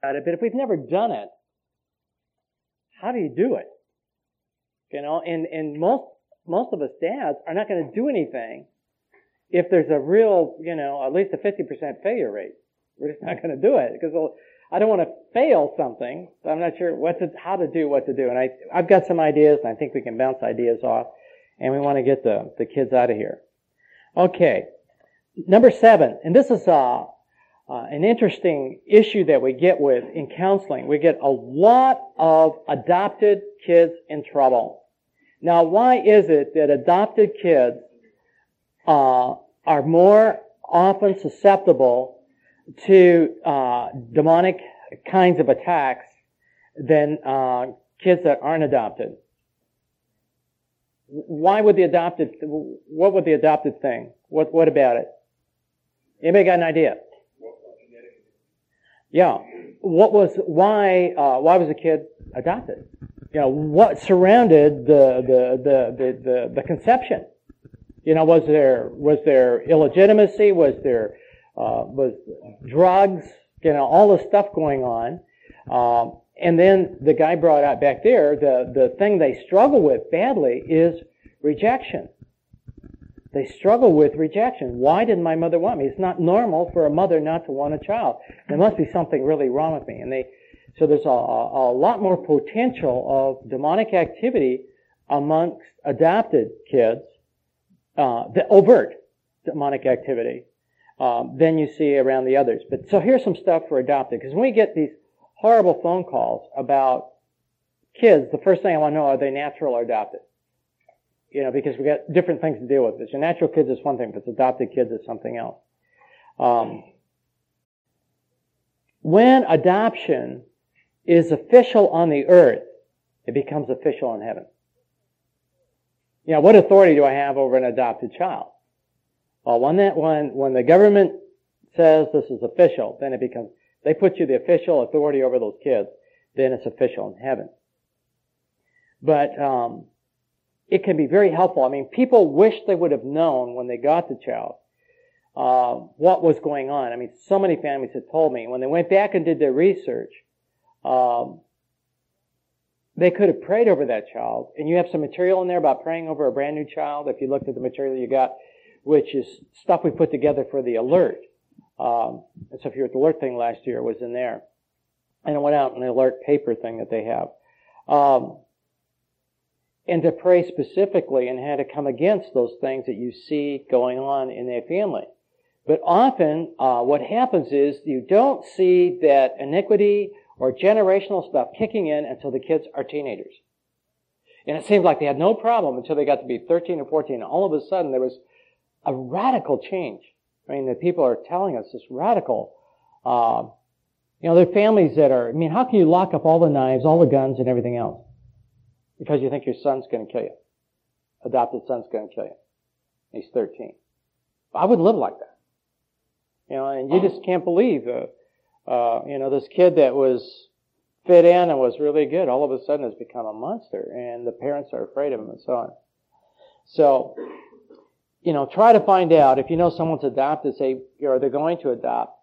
about it, but if we've never done it, how do you do it? And most of us dads are not going to do anything if there's a real, at least a 50% failure rate. We're just not going to do it because I don't want to fail something. So I'm not sure how to do what to do. And I've got some ideas, and I think we can bounce ideas off. And we want to get the kids out of here. Okay, number 7, and this is an interesting issue that we get with in counseling. We get a lot of adopted kids in trouble. Now, why is it that adopted kids are more often susceptible to demonic kinds of attacks than kids that aren't adopted? What would the adopted thing? What about it? Anybody got an idea? Yeah. Why was a kid adopted? What surrounded the conception? Was there illegitimacy? Was there drugs? All this stuff going on. And then the guy brought out back there, the thing they struggle with badly is rejection. They struggle with rejection. Why didn't my mother want me? It's not normal for a mother not to want a child. There must be something really wrong with me. So there's a lot more potential of demonic activity amongst adopted kids, the overt demonic activity, than you see around the others. But so here's some stuff for adopted, because when we get these horrible phone calls about kids, the first thing I want to know, are they natural or adopted? Because we got different things to deal with. Your natural kids is one thing, but adopted kids is something else. When adoption is official on the earth, it becomes official in heaven. What authority do I have over an adopted child? Well, when the government says this is official, then they put you the official authority over those kids, then it's official in heaven. But it can be very helpful. People wish they would have known when they got the child what was going on. So many families have told me when they went back and did their research, they could have prayed over that child. And you have some material in there about praying over a brand new child, if you looked at the material you got, which is stuff we put together for the alert. And so if you were at the alert thing last year, it was in there. And it went out in the alert paper thing that they have. And to pray specifically and how to come against those things that you see going on in their family. But often, what happens is you don't see that iniquity or generational stuff kicking in until the kids are teenagers. And it seems like they had no problem until they got to be 13 or 14. And all of a sudden, there was a radical change. The people are telling us this radical, there are families that are, how can you lock up all the knives, all the guns, and everything else? Because you think your son's going to kill you. Adopted son's going to kill you. He's 13. I wouldn't live like that. And you just can't believe, this kid that was fit in and was really good, all of a sudden has become a monster, and the parents are afraid of him and so on. So, try to find out if you know someone's adopted, say, or they're going to adopt.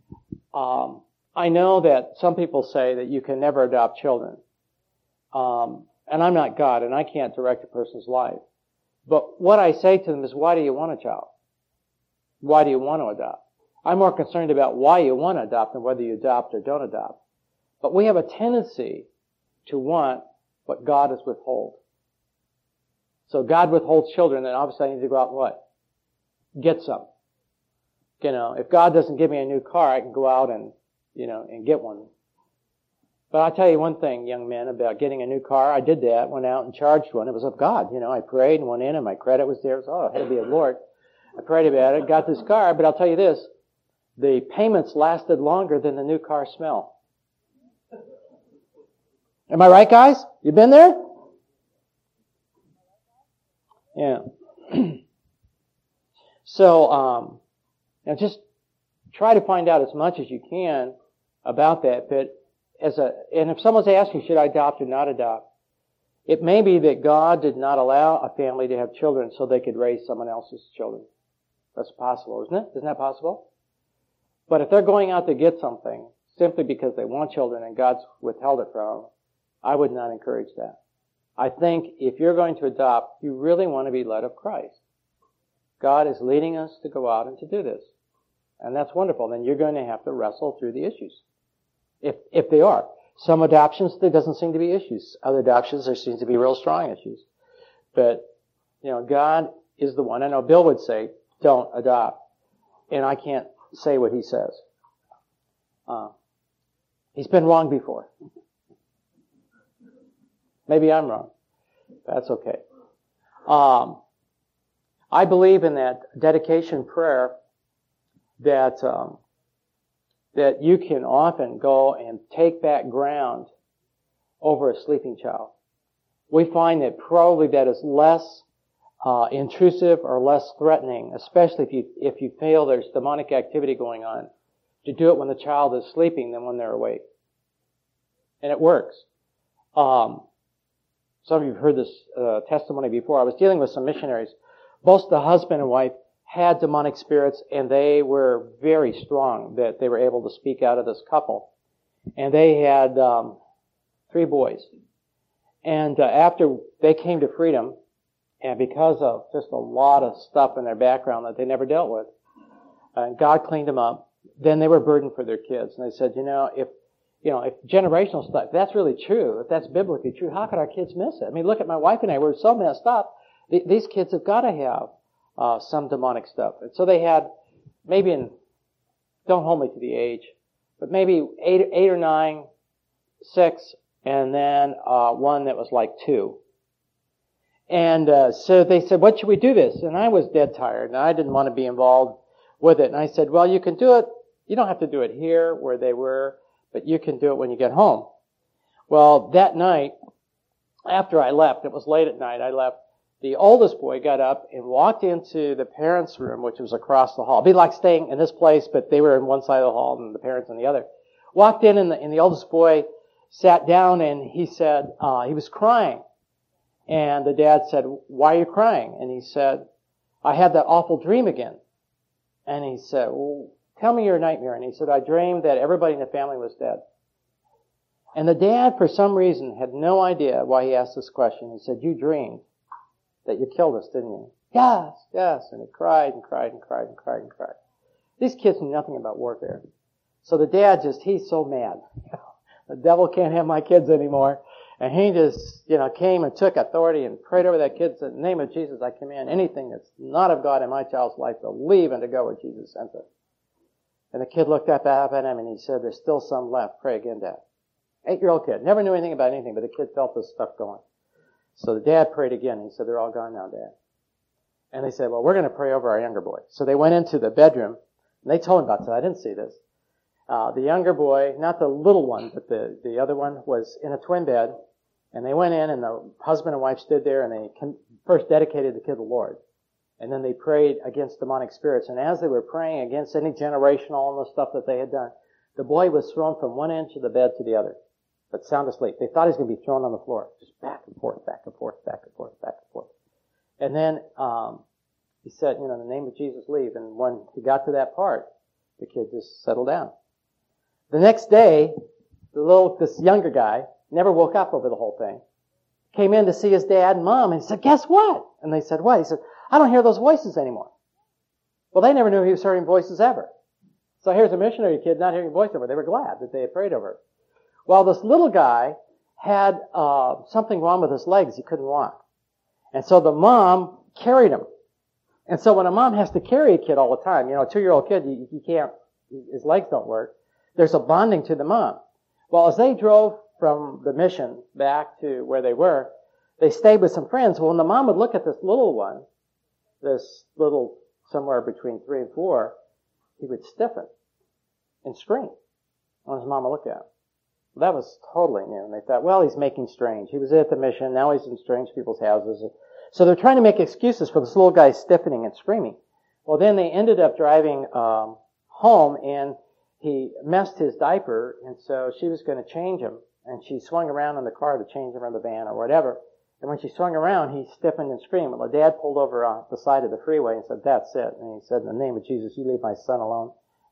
I know that some people say that you can never adopt children. And I'm not God, and I can't direct a person's life. But what I say to them is, why do you want a child? Why do you want to adopt? I'm more concerned about why you want to adopt than whether you adopt or don't adopt. But we have a tendency to want what God has withheld. So God withholds children, then obviously I need to go out and what? Get some. If God doesn't give me a new car, I can go out and get one. But I'll tell you one thing, young men, about getting a new car. I did that, went out and charged one. It was of God. I prayed and went in and my credit was there. It had to be of Lord. I prayed about it, got this car, but I'll tell you this, the payments lasted longer than the new car smell. Am I right, guys? You been there? Yeah. So, just try to find out as much as you can about that. But and if someone's asking, should I adopt or not adopt? It may be that God did not allow a family to have children so they could raise someone else's children. That's possible, isn't it? Isn't that possible? But if they're going out to get something, simply because they want children and God's withheld it from them, I would not encourage that. I think if you're going to adopt, you really want to be led of Christ. God is leading us to go out and to do this. And that's wonderful. Then you're going to have to wrestle through the issues. If they are. Some adoptions, there doesn't seem to be issues. Other adoptions, there seems to be real strong issues. But, God is the one. I know Bill would say, don't adopt. And I can't say what he says. He's been wrong before. Maybe I'm wrong. That's okay. I believe in that dedication prayer that you can often go and take back ground over a sleeping child. We find that probably that is less intrusive or less threatening, especially if you feel there's demonic activity going on, to do it when the child is sleeping than when they're awake. And it works. Some of you have heard this testimony before. I was dealing with some missionaries. Both the husband and wife had demonic spirits, and they were very strong that they were able to speak out of this couple. And they had 3 boys. And after they came to freedom, and because of just a lot of stuff in their background that they never dealt with, God cleaned them up, then they were burdened for their kids. And they said, if generational stuff, if that's really true, if that's biblically true, how could our kids miss it? I mean, look at my wife and I, we're so messed up. These kids have got to have some demonic stuff. And so they had maybe don't hold me to the age, but maybe 8 or 9, 6, and then one that was like 2. And so they said, what should we do this? And I was dead tired, and I didn't want to be involved with it. And I said, well, you can do it. You don't have to do it here where they were, but you can do it when you get home. Well, that night, after I left, it was late at night, I left, the oldest boy got up and walked into the parents' room, which was across the hall. It'd be like staying in this place, but they were in one side of the hall and the parents on the other. Walked in, and the oldest boy sat down, and he said, he was crying. And the dad said, why are you crying? And he said, I had that awful dream again. And he said, well, tell me your nightmare. And he said, I dreamed that everybody in the family was dead. And the dad, for some reason, had no idea why he asked this question. He said, you dreamed that you killed us, didn't you? Yes, yes. And he cried and cried and cried and cried and cried. These kids knew nothing about warfare. So the dad he's so mad. The devil can't have my kids anymore. And he just, came and took authority and prayed over that kid. Said, in the name of Jesus, I command anything that's not of God in my child's life to leave and to go where Jesus sent it. And the kid looked up at him and he said, there's still some left. Pray again, Dad. 8-year-old kid. Never knew anything about anything, but the kid felt this stuff going. So the dad prayed again. He said, they're all gone now, Dad. And they said, well, we're going to pray over our younger boy. So they went into the bedroom and they told him about that. I didn't see this. The younger boy, not the little one, but the other one, was in a twin bed. And they went in, and the husband and wife stood there, and they first dedicated the kid to the Lord. And then they prayed against demonic spirits. And as they were praying against any generational and the stuff that they had done, the boy was thrown from one end of the bed to the other, but sound asleep. They thought he was going to be thrown on the floor, just back and forth, back and forth, back and forth, back and forth. And then he said, in the name of Jesus, leave. And when he got to that part, the kid just settled down. The next day, this younger guy never woke up over the whole thing. Came in to see his dad and mom, and he said, guess what? And they said, what? He said, I don't hear those voices anymore. Well, they never knew he was hearing voices ever. So here's a missionary kid not hearing voices ever. They were glad that they had prayed over it. Well, this little guy had something wrong with his legs. He couldn't walk. And so the mom carried him. And so when a mom has to carry a kid all the time, a 2-year-old kid, you can't, his legs don't work. There's a bonding to the mom. Well, as they drove from the mission back to where they were, they stayed with some friends. Well, when the mom would look at this little, somewhere between 3 and 4, he would stiffen and scream when his mama looked at him. That was totally new. And they thought, well, he's making strange. He was at the mission. Now he's in strange people's houses. So they're trying to make excuses for this little guy stiffening and screaming. Well, then they ended up driving home, and he messed his diaper, and so she was going to change him. And she swung around in the car to change him in the van or whatever. And when she swung around, he stiffened and screamed. Well, the dad pulled over on the side of the freeway and said, that's it. And he said, in the name of Jesus, you leave my son alone.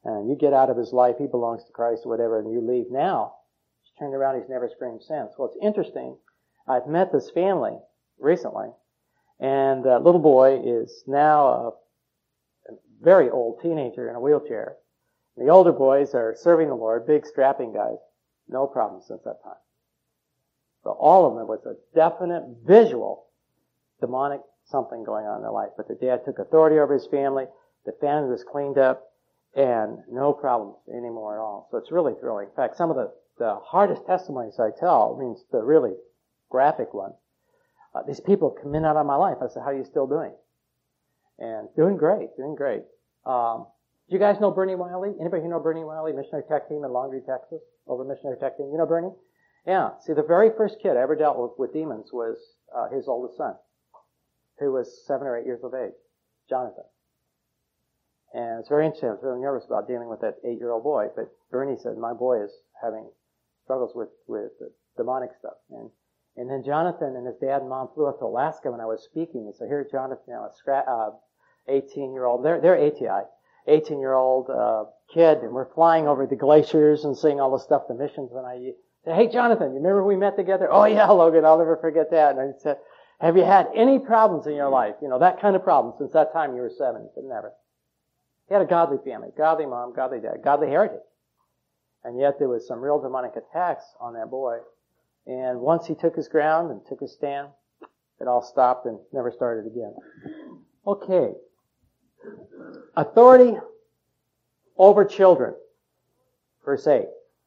and you get out of his life, he belongs to Christ or whatever, and you leave now. He's turned around, he's never screamed since. Well, it's interesting. I've met this family recently, and the little boy is now a very old teenager in a wheelchair. The older boys are serving the Lord, big strapping guys. No problem since that time. So all of them was a definite visual demonic something going on in their life. But the dad took authority over his family. The family was cleaned up, and no problems anymore at all. So it's really thrilling. In fact, some of the hardest testimonies I tell, means the really graphic one, these people come in out of my life. I said, how are you still doing? And doing great. Do you guys know Bernie Wiley? Anybody who know Bernie Wiley, missionary tech team in Longview, Texas? Over missionary tech team. You know Bernie? Yeah. See, the very first kid I ever dealt with demons was his oldest son, who was 7 or 8 years of age, Jonathan. And it's very interesting. I was really nervous about dealing with that 8-year-old boy, but Bernie said, my boy is having struggles with the demonic stuff. And then Jonathan and his dad and mom flew up to Alaska when I was speaking. And so here's Jonathan, now a 18-year-old, they're ATI, 18-year-old kid, and we're flying over the glaciers and seeing all the stuff, the missions, and I say, hey, Jonathan, you remember we met together? Oh, yeah, Logan, I'll never forget that. And I said, have you had any problems in your life? You know, that kind of problem since that time you were 7. He said, never. He had a godly family, godly mom, godly dad, godly heritage. And yet there was some real demonic attacks on that boy. And once he took his ground and took his stand, it all stopped and never started again. Okay. Authority over children. Verse 8.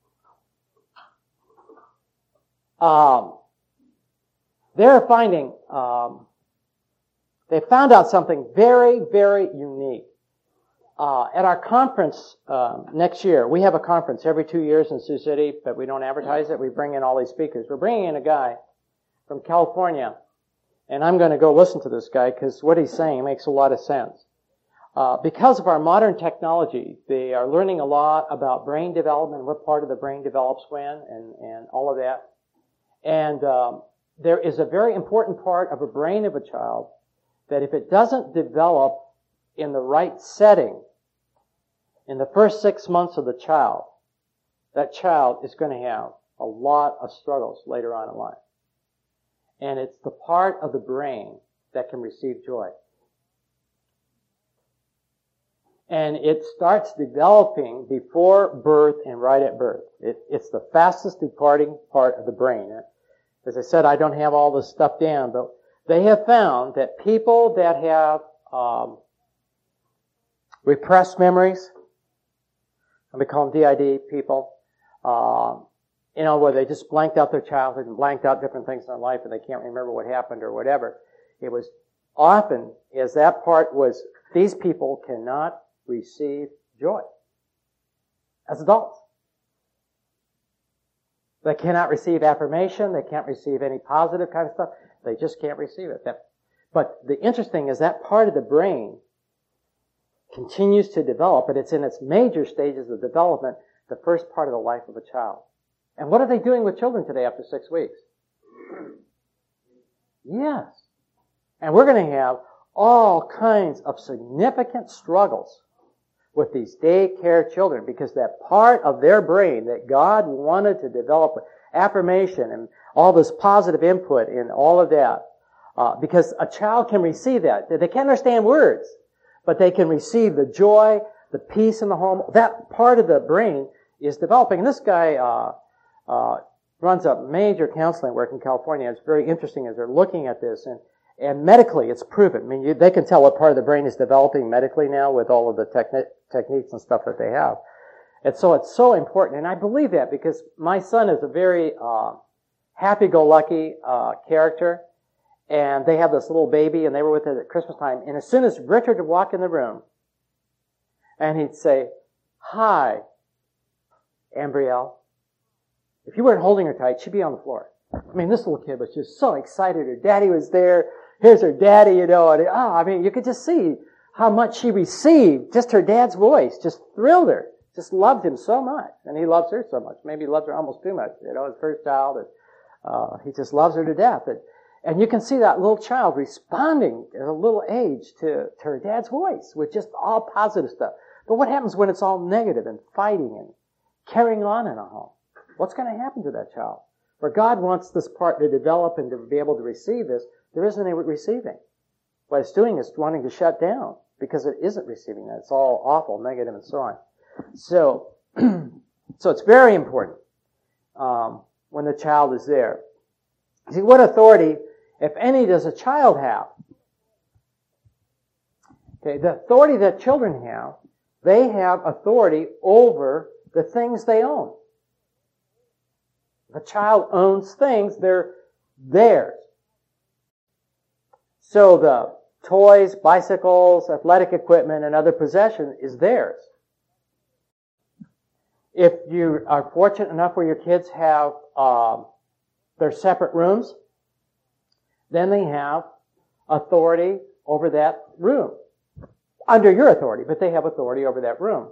They're finding, they found out something very, very unique. At our conference next year, we have a conference every 2 years in Sioux City, but we don't advertise it. We bring in all these speakers. We're bringing in a guy from California, and I'm going to go listen to this guy because what he's saying makes a lot of sense. Because of our modern technology, they are learning a lot about brain development, what part of the brain develops when, and all of that. And there is a very important part of a brain of a child that if it doesn't develop in the right setting, in the first 6 months of the child, that child is going to have a lot of struggles later on in life. And it's the part of the brain that can receive joy. And it starts developing before birth and right at birth. It's the fastest departing part of the brain. As I said, I don't have all this stuff down, but they have found that people that have repressed memories, and we call them DID people, where they just blanked out their childhood and blanked out different things in their life and they can't remember what happened or whatever. It was often, as that part was, these people cannot receive joy as adults. They cannot receive affirmation. They can't receive any positive kind of stuff. They just can't receive it. But the interesting is that part of the brain continues to develop, but it's in its major stages of development, the first part of the life of a child. And what are they doing with children today after 6 weeks? Yes. And we're going to have all kinds of significant struggles with these daycare children because that part of their brain that God wanted to develop affirmation and all this positive input and all of that, because a child can receive that. They can't understand words, but they can receive the joy, the peace in the home. That part of the brain is developing. And this guy runs a major counseling work in California. It's very interesting as they're looking at this. And medically, it's proven. I mean, they can tell what part of the brain is developing medically now with all of the techniques and stuff that they have. And so it's so important. And I believe that because my son is a very happy-go-lucky character. And they have this little baby, and they were with it at Christmas time. And as soon as Richard would walk in the room, and he'd say, "Hi, Ambrielle." If you weren't holding her tight, she'd be on the floor. I mean, this little kid was just so excited. Her daddy was there. Here's her daddy, and you could just see how much she received. Just her dad's voice just thrilled her. Just loved him so much. And he loves her so much. Maybe he loves her almost too much. His first child. He just loves her to death. And you can see that little child responding at a little age to her dad's voice with just all positive stuff. But what happens when it's all negative and fighting and carrying on in a home? What's going to happen to that child? Where God wants this part to develop and to be able to receive this, there isn't any receiving. What it's doing is wanting to shut down because it isn't receiving that. It's all awful, negative, and so on. So, so it's very important when the child is there. See, what authority, if any, does a child have? Okay, the authority that children have, they have authority over the things they own. If a child owns things, they're theirs. So the toys, bicycles, athletic equipment, and other possession is theirs. If you are fortunate enough where your kids have their separate rooms, then they have authority over that room. Under your authority, but they have authority over that room.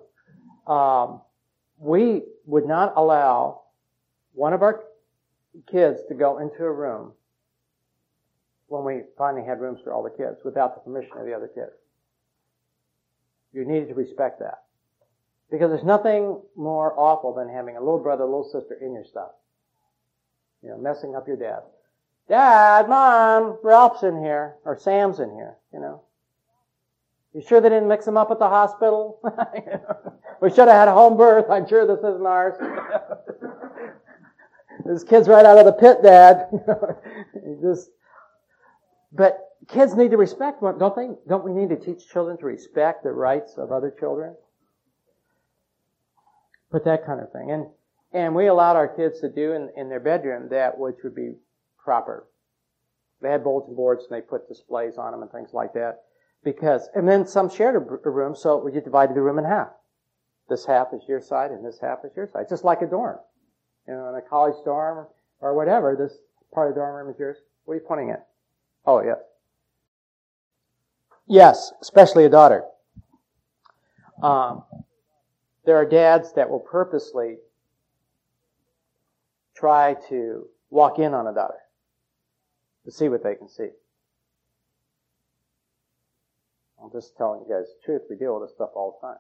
We would not allow one of our kids to go into a room when we finally had rooms for all the kids without the permission of the other kids. You needed to respect that. Because there's nothing more awful than having a little brother, little sister in your stuff. You know, messing up your dad. Dad, Mom, Ralph's in here, or Sam's in here, you know. You sure they didn't mix them up at the hospital? We should have had a home birth. I'm sure this isn't ours. This kid's right out of the pit, Dad. But kids need to respect, don't they? Don't we need to teach children to respect the rights of other children? But that kind of thing. And we allowed our kids to do in their bedroom that which would be proper. They had bulletin boards and they put displays on them and things like that. And then some shared a room, so we divided the room in half. This half is your side and this half is your side. Just like a dorm. You know, in a college dorm or whatever, this part of the dorm room is yours. What are you pointing at? Oh, yes. Yes, especially a daughter. There are dads that will purposely try to walk in on a daughter to see what they can see. I'm just telling you guys the truth. We deal with this stuff all the time.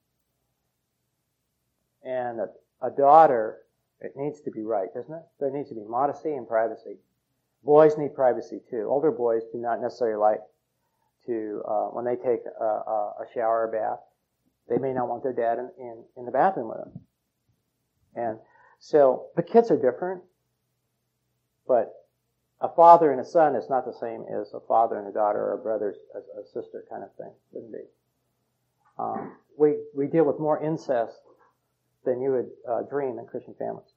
And a daughter, it needs to be right, doesn't it? There needs to be modesty and privacy. Boys need privacy too. Older boys do not necessarily like to, when they take a shower or bath, they may not want their dad in the bathroom with them. And so the kids are different, but a father and a son is not the same as a father and a daughter or a brother and a sister kind of thing. Wouldn't be. We deal with more incest than you would dream in Christian families.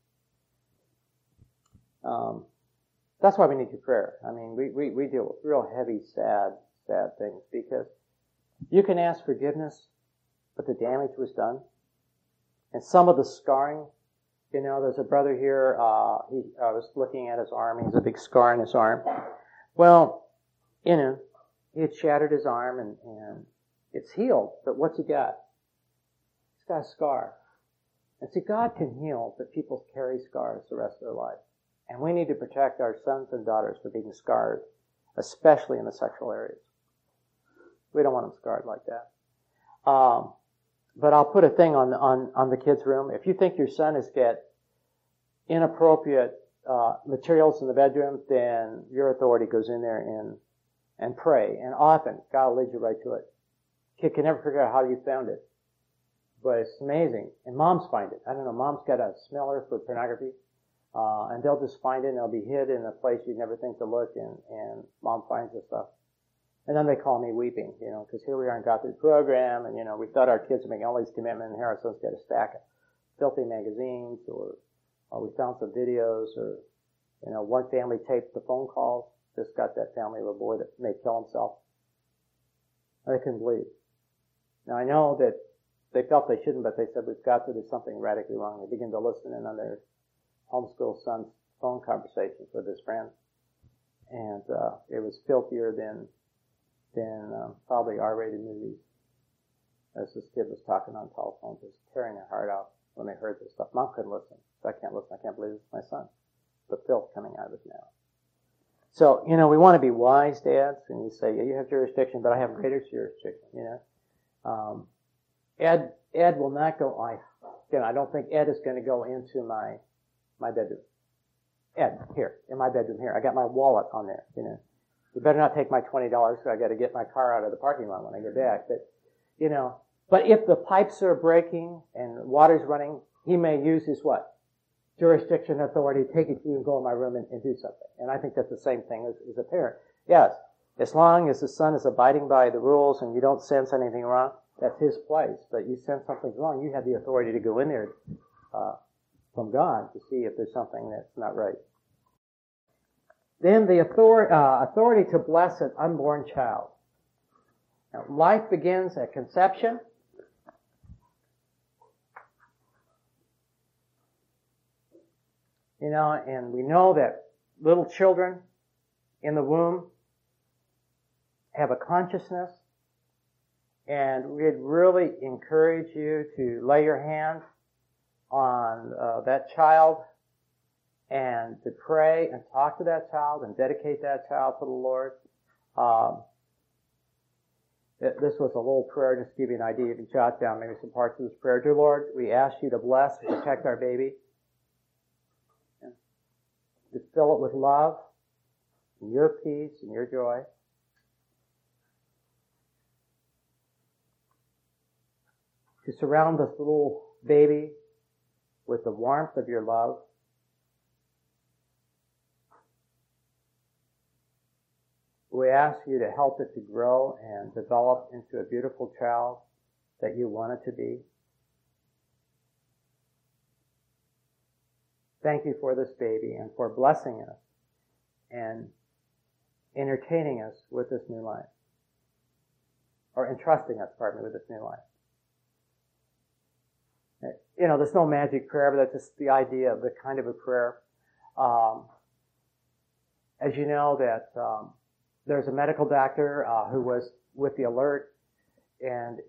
That's why we need your prayer. I mean, we deal with real heavy, sad things because you can ask forgiveness, but the damage was done. And some of the scarring, you know, there's a brother here, I was looking at his arm, he has a big scar in his arm. Well, you know, he had shattered his arm and it's healed, but what's he got? He's got a scar. And see, God can heal, but people carry scars the rest of their life. And we need to protect our sons and daughters from being scarred, especially in the sexual areas. We don't want them scarred like that. But I'll put a thing on the kids' room. If you think your son has got inappropriate materials in the bedroom, then your authority goes in there and pray. And often, God will lead you right to it. Kid can never figure out how you found it. But it's amazing. And moms find it. I don't know, mom's got a smeller for pornography. And they'll just find it and it'll be hid in a place you'd never think to look, and mom finds the stuff. And then they call me weeping, you know, because here we are in God's program, and, you know, we thought our kids were making all these commitments, and here our son's got a stack of filthy magazines, or we found some videos, or, you know, one family taped the phone calls, just got that family of a boy that may kill himself. And they couldn't believe. Now, I know that they felt they shouldn't, but they said, we've got to do something radically wrong. They begin to listen in on their homeschool son's phone conversations with his friends. And it was filthier than probably R-rated movies. As this kid was talking on telephone, just tearing their heart out when they heard this stuff. Mom couldn't listen. So I can't listen. I can't believe it's my son. The filth coming out of his mouth. So, you know, we want to be wise dads, and you say, yeah, you have jurisdiction, but I have greater jurisdiction, you know. Ed will not go, I don't think Ed is going to go into my bedroom. Ed, here, in my bedroom here. I got my wallet on there, You better not take my $20 because I got to get my car out of the parking lot when I get back. But if the pipes are breaking and water's running, he may use his what? Jurisdiction authority, take it to you and go in my room and do something. And I think that's the same thing as a parent. Yes, as long as the son is abiding by the rules and you don't sense anything wrong, that's his place. But you sense something's wrong, you have the authority to go in there from God to see if there's something that's not right. Then the authority to bless an unborn child. Now, life begins at conception. And we know that little children in the womb have a consciousness. And we'd really encourage you to lay your hand on that child and to pray and talk to that child and dedicate that child to the Lord. This was a little prayer, just to give you an idea. You can jot down maybe some parts of this prayer. Dear Lord, we ask you to bless and protect our baby. And to fill it with love and your peace and your joy. To surround this little baby with the warmth of your love. We ask you to help it to grow and develop into a beautiful child that you want it to be. Thank you for this baby and for blessing us and entertaining us with this new life. Or entrusting us, with this new life. There's no magic prayer, but that's just the idea of the kind of a prayer. As you know, that there's a medical doctor who was with the Alert, and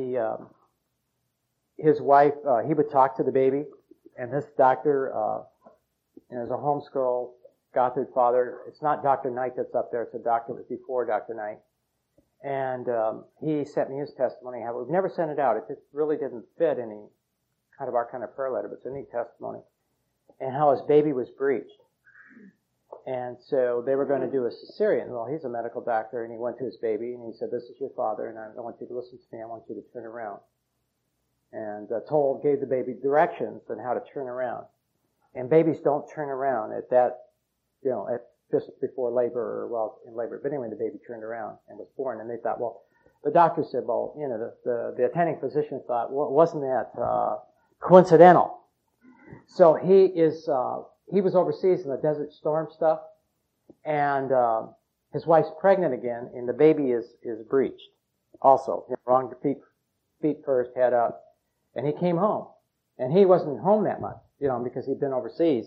his wife, he would talk to the baby, and this doctor is a homeschool Gothard father. It's not Dr. Knight that's up there, it's a doctor that was before Dr. Knight. And he sent me his testimony. We've never sent it out. It just really didn't fit any kind of our kind of prayer letter, but it's a neat testimony. And how his baby was breached. And so they were going to do a cesarean. Well, he's a medical doctor, and he went to his baby, and he said, this is your father, and I don't want you to listen to me, I want you to turn around. And gave the baby directions on how to turn around. And babies don't turn around at that, at just before labor or in labor. But anyway, the baby turned around and was born, and they thought, the doctor said, the attending physician thought, wasn't that coincidental? So he was overseas in the Desert Storm stuff, and his wife's pregnant again, and the baby is breached. Also, wrong feet first, head up, and he came home, and he wasn't home that much, because he'd been overseas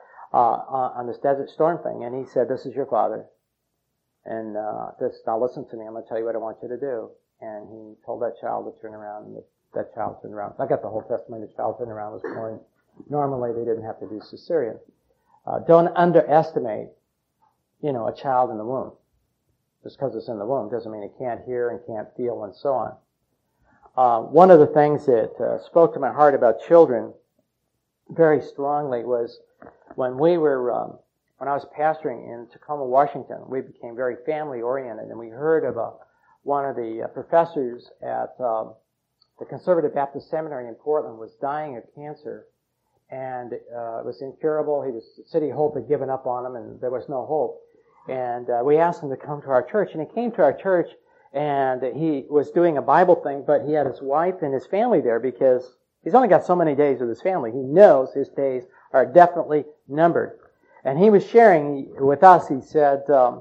on this Desert Storm thing, and he said, "This is your father, and now listen to me. I'm going to tell you what I want you to do." And he told that child to turn around, and that child turned around. I got the whole testimony. The child turned around, was born. Normally, they didn't have to do cesarean. Don't underestimate, a child in the womb. Just because it's in the womb doesn't mean it can't hear and can't feel and so on. One of the things that spoke to my heart about children very strongly was when I was pastoring in Tacoma, Washington. We became very family-oriented, and we heard of one of the professors at the Conservative Baptist Seminary in Portland was dying of cancer. And it was incurable. City Hope had given up on him, and there was no hope. And we asked him to come to our church, and he came to our church, and he was doing a Bible thing, but he had his wife and his family there because he's only got so many days with his family. He knows his days are definitely numbered. And he was sharing with us. He said,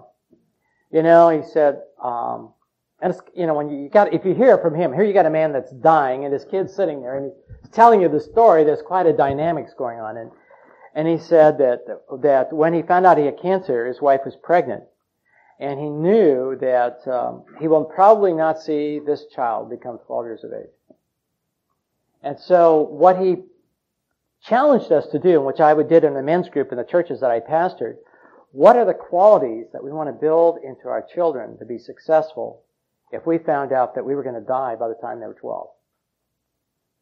and it's, when if you hear from him, here you got a man that's dying, and his kid's sitting there, and he's telling you the story. There's quite a dynamics going on, and he said that when he found out he had cancer, his wife was pregnant, and he knew that he will probably not see this child become 12 years of age. And so what he challenged us to do, which I did in the men's group in the churches that I pastored, what are the qualities that we want to build into our children to be successful if we found out that we were going to die by the time they were 12?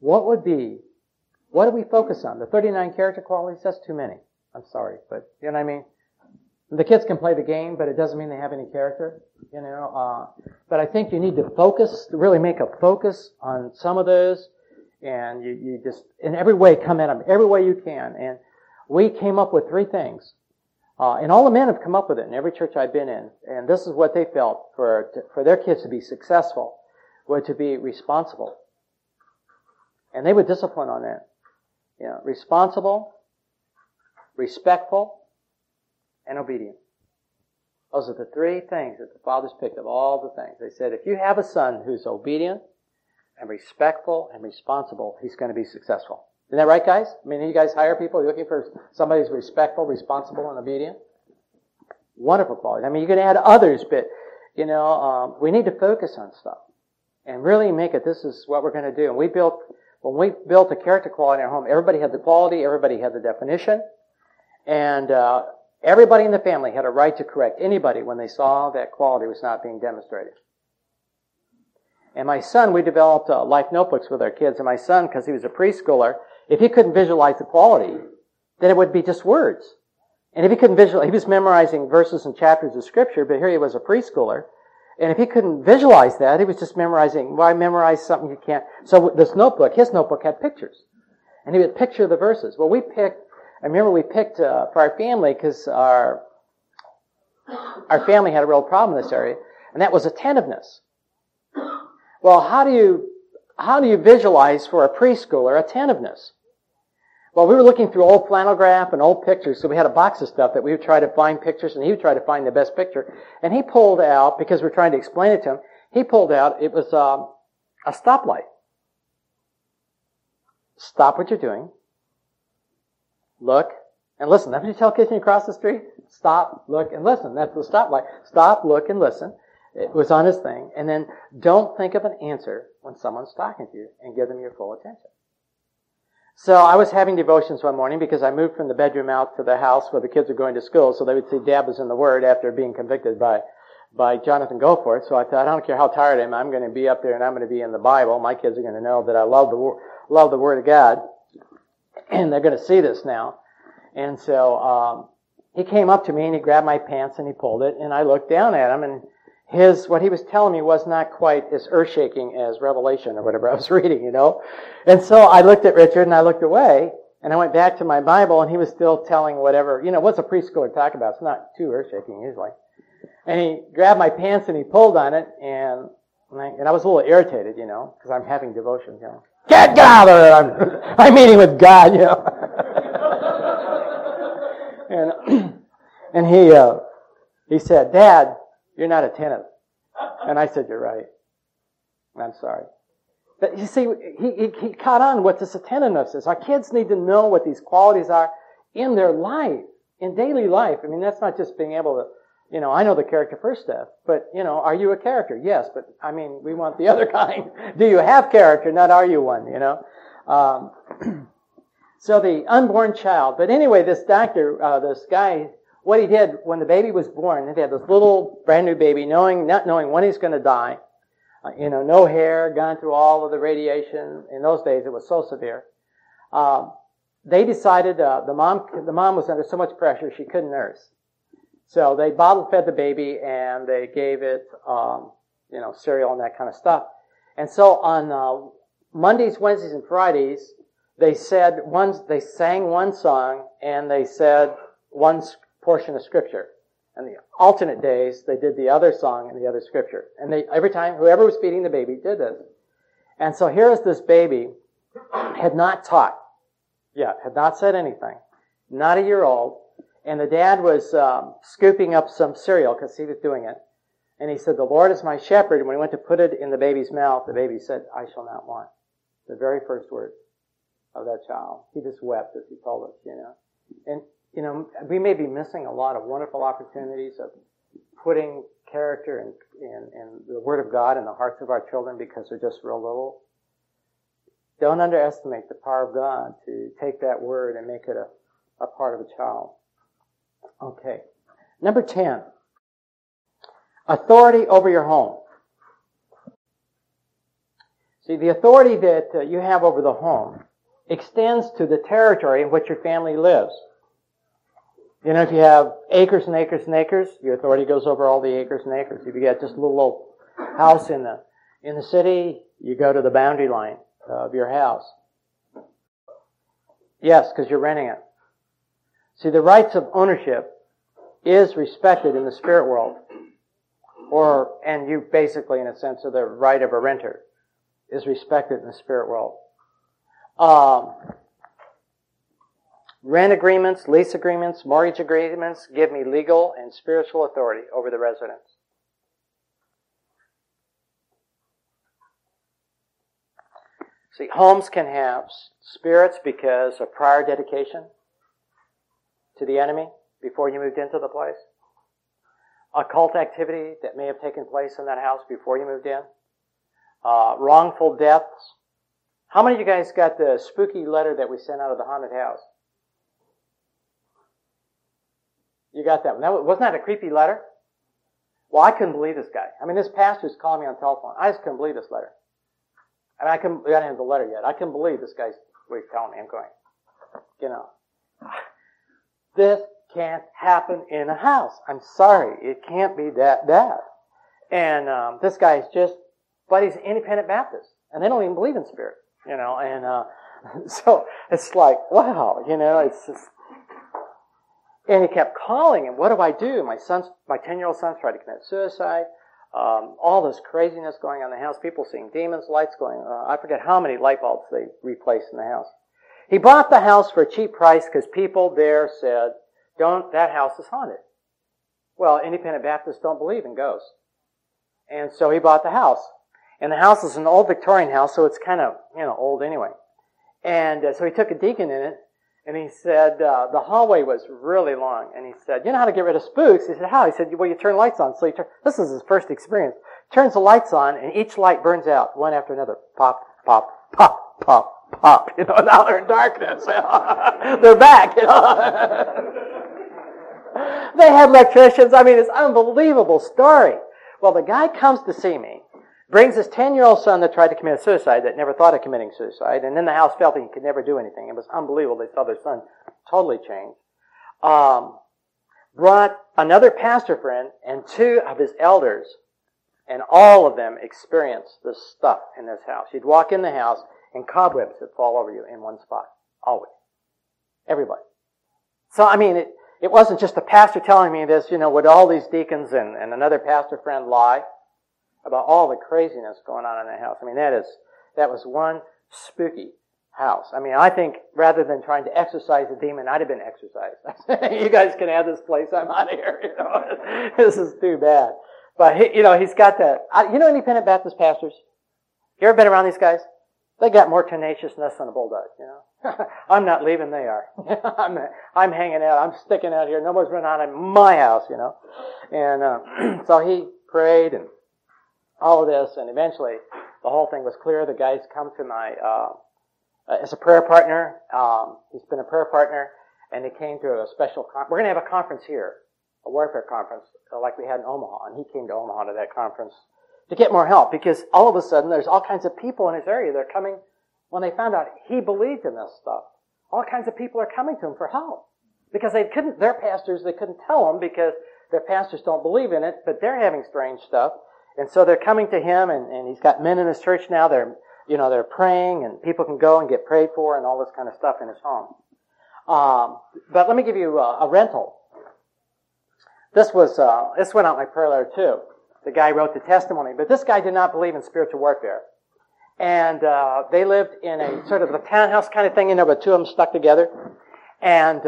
what do we focus on? The 39 character qualities? That's too many. I'm sorry, but you know what I mean? The kids can play the game, but it doesn't mean they have any character, But I think you need to focus, really make a focus on some of those, and you just, in every way, come at them, every way you can. And we came up with 3 things. And all the men have come up with it in every church I've been in. And this is what they felt for their kids to be successful, were to be responsible. And they would discipline on that. Responsible, respectful, and obedient. Those are the 3 things that the fathers picked of all the things. They said, if you have a son who's obedient and respectful and responsible, he's going to be successful. Isn't that right, guys? I mean, you guys hire people, you're looking for somebody who's respectful, responsible, and obedient? Wonderful quality. I mean, you can add others, but, we need to focus on stuff and really make it, this is what we're going to do. And when we built a character quality in our home, everybody had the quality, everybody had the definition, and everybody in the family had a right to correct anybody when they saw that quality was not being demonstrated. And my son, we developed life notebooks with our kids, and my son, because he was a preschooler, if he couldn't visualize the quality, then it would be just words. And if he couldn't visualize, he was memorizing verses and chapters of Scripture, but here he was a preschooler, and if he couldn't visualize that, he was just memorizing. Why memorize something you can't? So his notebook had pictures. And he would picture the verses. Well, I remember we picked for our family, because our family had a real problem in this area, and that was attentiveness. Well, how do you visualize for a preschooler attentiveness? Well, we were looking through old flannel graph and old pictures, so we had a box of stuff that we would try to find pictures, and he would try to find the best picture. And he pulled out, because we're trying to explain it to him, it was a stoplight. Stop what you're doing. Look and listen. That's what you tell kids when you cross the street? Stop, look, and listen. That's the stoplight. Stop, look, and listen. It was on his thing. And then don't think of an answer when someone's talking to you, and give them your full attention. So I was having devotions one morning, because I moved from the bedroom out to the house where the kids were going to school, so they would see Dad was in the Word after being convicted by Jonathan Goforth. So I thought, I don't care how tired I am, I'm going to be up there and I'm going to be in the Bible. My kids are going to know that I love the Word of God. And they're going to see this now. And so he came up to me and he grabbed my pants and he pulled it, and I looked down at him, and what he was telling me was not quite as earth-shaking as Revelation or whatever I was reading, And so I looked at Richard and I looked away, and I went back to my Bible, and he was still telling whatever, what's a preschooler talk about? It's not too earth-shaking usually. And he grabbed my pants and he pulled on it, and I was a little irritated, because I'm having devotion, Get out of there! I'm meeting with God, And he said, Dad, you're not attentive. And I said, you're right. I'm sorry. But you see, he caught on what this attentiveness is. Our kids need to know what these qualities are in their life, in daily life. I mean, that's not just being able to, I know the character first stuff, but, are you a character? Yes, but, we want the other kind. Do you have character? Not are you one, So the unborn child. But anyway, this doctor, this guy, what he did when the baby was born, he had this little brand new baby, not knowing when he's going to die, no hair, gone through all of the radiation. In those days, it was so severe. They decided the mom was under so much pressure she couldn't nurse, so they bottle fed the baby and they gave it cereal and that kind of stuff. And so on Mondays, Wednesdays, and Fridays, they sang one song and they said one portion of Scripture. And the alternate days, they did the other song and the other Scripture. And every time, whoever was feeding the baby did this. And so here is this baby, had not taught yet, had not said anything, not a year old. And the dad was scooping up some cereal because he was doing it. And he said, the Lord is my shepherd. And when he went to put it in the baby's mouth, the baby said, I shall not want. The very first word of that child. He just wept as he told us, And, we may be missing a lot of wonderful opportunities of putting character and the Word of God in the hearts of our children because they're just real little. Don't underestimate the power of God to take that Word and make it a part of a child. Okay. Number 10. Authority over your home. See, the authority that you have over the home extends to the territory in which your family lives. You know, if you have acres and acres and acres, your authority goes over all the acres and acres. If you got just a little old house in the city, you go to the boundary line of your house. Yes, because you're renting it. See, the rights of ownership is respected in the spirit world. And you basically, in a sense, are the right of a renter is respected in the spirit world. Rent agreements, lease agreements, mortgage agreements give me legal and spiritual authority over the residents. See, homes can have spirits because of prior dedication to the enemy before you moved into the place. Occult activity that may have taken place in that house before you moved in. Wrongful deaths. How many of you guys got the spooky letter that we sent out of the haunted house? You got that one. Wasn't that a creepy letter? Well, I couldn't believe this guy. I mean, this pastor's calling me on telephone. I just couldn't believe this letter. I mean, I didn't have the letter yet. I couldn't believe this guy's telling me. I'm going, you know, this can't happen in a house. I'm sorry. It can't be that bad. And this guy's but he's an independent Baptist. And they don't even believe in spirit, you know. And so it's like, wow, you know, it's just... And he kept calling, and what do I do? My 10-year-old son's tried to commit suicide. All this craziness going on in the house. People seeing demons, lights going. I forget how many light bulbs they replaced in the house. He bought the house for a cheap price because people there said, that house is haunted. Well, independent Baptists don't believe in ghosts. And so he bought the house. And the house is an old Victorian house, so it's kind of, you know, old anyway. And so he took a deacon in it. And he said, the hallway was really long. And he said, you know how to get rid of spooks? He said, how? He said, well, you turn lights on. So this is his first experience. Turns the lights on, and each light burns out, one after another. Pop, pop, pop, pop, pop. You know, now they're in darkness. They're back, you know. They had electricians. I mean, it's an unbelievable story. Well, the guy comes to see me, brings his 10-year-old son that tried to commit suicide, that never thought of committing suicide, and then the house felt he could never do anything. It was unbelievable. They saw their son totally change. Brought another pastor friend and 2 of his elders, and all of them experienced this stuff in this house. You'd walk in the house, and cobwebs would fall over you in one spot. Always. Everybody. So, I mean, it wasn't just the pastor telling me this, you know, would all these deacons and another pastor friend lie about all the craziness going on in the house. I mean, that was one spooky house. I mean, I think rather than trying to exorcise a demon, I'd have been exorcised. You guys can have this place. I'm out of here. You know, this is too bad. But you know, he's got that. You know, independent Baptist pastors. You ever been around these guys? They got more tenaciousness than a bulldog. You know, I'm not leaving. They are. I'm hanging out. I'm sticking out here. Nobody's running out of my house. You know, and so he prayed and all of this, and eventually the whole thing was clear. The guys come to my, as a prayer partner. He's been a prayer partner, and he came to a special conference. We're going to have a conference here, a warfare conference, like we had in Omaha, and he came to Omaha to that conference to get more help, because all of a sudden there's all kinds of people in his area that are coming. When they found out he believed in this stuff, all kinds of people are coming to him for help, because their pastors, they couldn't tell them because their pastors don't believe in it, but they're having strange stuff. And so they're coming to him, and he's got men in his church now. They're praying, and people can go and get prayed for, and all this kind of stuff in his home. But let me give you a rental. This went out in my prayer letter too. The guy wrote the testimony, but this guy did not believe in spiritual warfare, and they lived in a sort of a townhouse kind of thing, you know, but 2 of them stuck together. And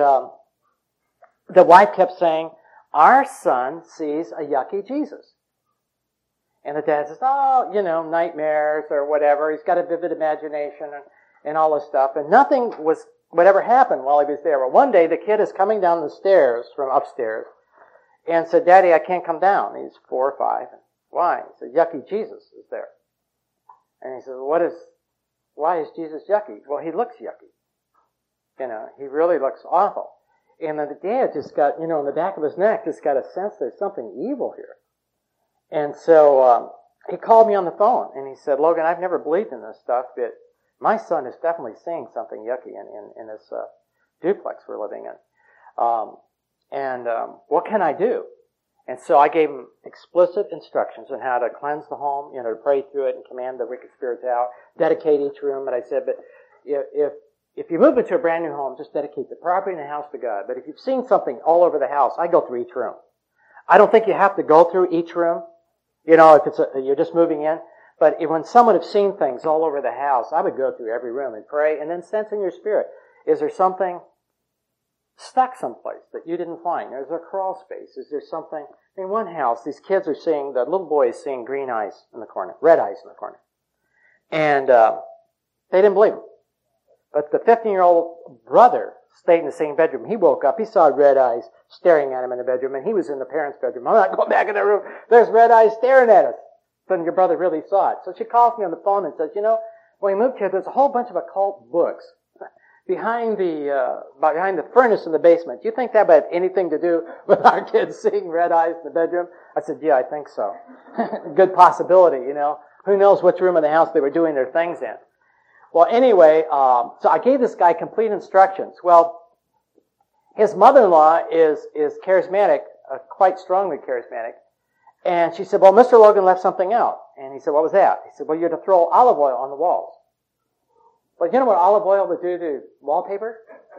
the wife kept saying, "Our son sees a yucky Jesus." And the dad says, oh, you know, nightmares or whatever. He's got a vivid imagination and all this stuff. And nothing would ever happen while he was there. But one day the kid is coming down the stairs from upstairs and said, Daddy, I can't come down. He's 4 or 5. Why? He said, yucky Jesus is there. And he said, why is Jesus yucky? Well, he looks yucky. You know, he really looks awful. And then the dad just got, you know, in the back of his neck, just got a sense there's something evil here. And so he called me on the phone and he said, Logan, I've never believed in this stuff, but my son is definitely seeing something yucky in this duplex we're living in. What can I do? And so I gave him explicit instructions on how to cleanse the home, to pray through it and command the wicked spirits out, dedicate each room. And I said, but if you move into a brand new home, just dedicate the property and the house to God. But if you've seen something all over the house, I go through each room. I don't think you have to go through each room, if you're just moving in. But when someone has seen things all over the house, I would go through every room and pray and then sense in your spirit, is there something stuck someplace that you didn't find? Is there a crawl space? Is there something? In one house, these kids are seeing, the little boy is seeing green eyes in the corner, red eyes in the corner. And they didn't believe him. But the 15-year-old brother stayed in the same bedroom. He woke up, he saw red eyes staring at him in the bedroom, and he was in the parents' bedroom. I'm not going back in the room. There's red eyes staring at us. Then your brother really saw it. So she calls me on the phone and says, when we moved here, there's a whole bunch of occult books behind the furnace in the basement. Do you think that would have anything to do with our kids seeing red eyes in the bedroom? I said, yeah, I think so. Good possibility, Who knows which room of the house they were doing their things in. Well, anyway, so I gave this guy complete instructions. Well, his mother-in-law is charismatic, quite strongly charismatic. And she said, well, Mr. Logan left something out. And he said, what was that? He said, well, you're to throw olive oil on the walls. Well, you know what olive oil would do to wallpaper?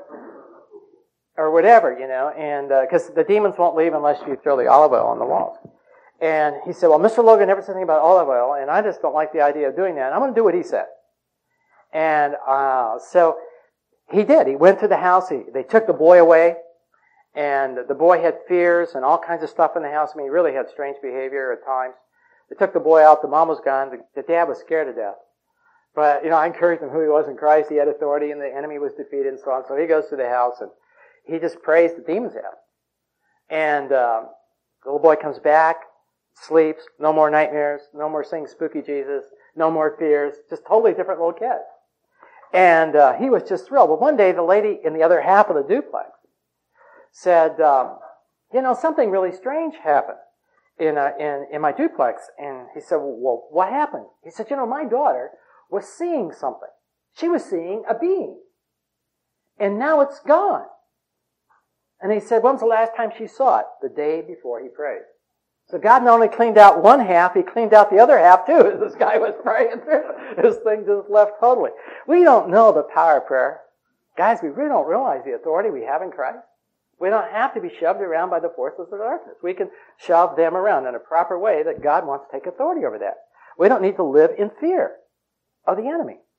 Or whatever, and because the demons won't leave unless you throw the olive oil on the walls. And he said, well, Mr. Logan never said anything about olive oil, and I just don't like the idea of doing that. I'm going to do what he said. And so he did. He went to the house. They took the boy away, and the boy had fears and all kinds of stuff in the house. I mean, he really had strange behavior at times. They took the boy out. The mom was gone. The dad was scared to death. But, I encouraged him who he was in Christ. He had authority, and the enemy was defeated and so on. So he goes to the house, and he just prays the demons out. And the little boy comes back, sleeps, no more nightmares, no more singing spooky Jesus, no more fears, just totally different little kid. And he was just thrilled. But one day, the lady in the other half of the duplex said, something really strange happened in my duplex. And he said, well, what happened? He said, my daughter was seeing something. She was seeing a being. And now it's gone. And he said, when's the last time she saw it? The day before he prayed. So God not only cleaned out one half, He cleaned out the other half too, as this guy was praying through. This thing just left totally. We don't know the power of prayer. Guys, we really don't realize the authority we have in Christ. We don't have to be shoved around by the forces of darkness. We can shove them around in a proper way that God wants to take authority over that. We don't need to live in fear of the enemy.